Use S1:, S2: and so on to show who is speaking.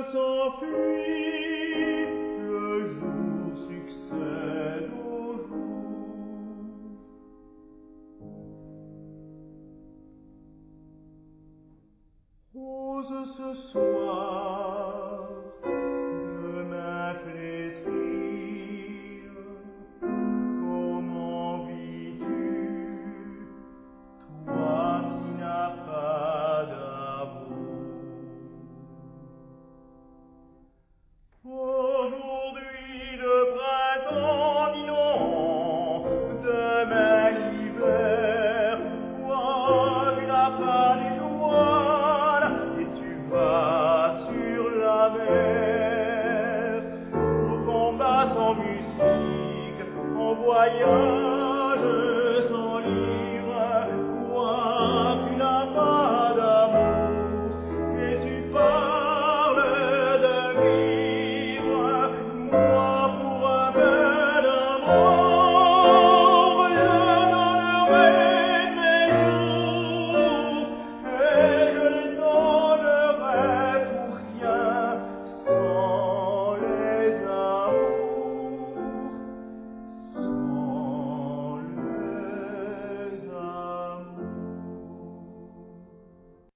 S1: s'enfuit, le jour succède au jour. Rose ce soir, demain flétrir, comment vis-tu, toi qui n'as pas d'amour? Aujourd'hui le printemps dit non, demain l'hiver, toi tu n'as pas d'étoiles et tu vas sur la mer, au combat sans musique, en voyant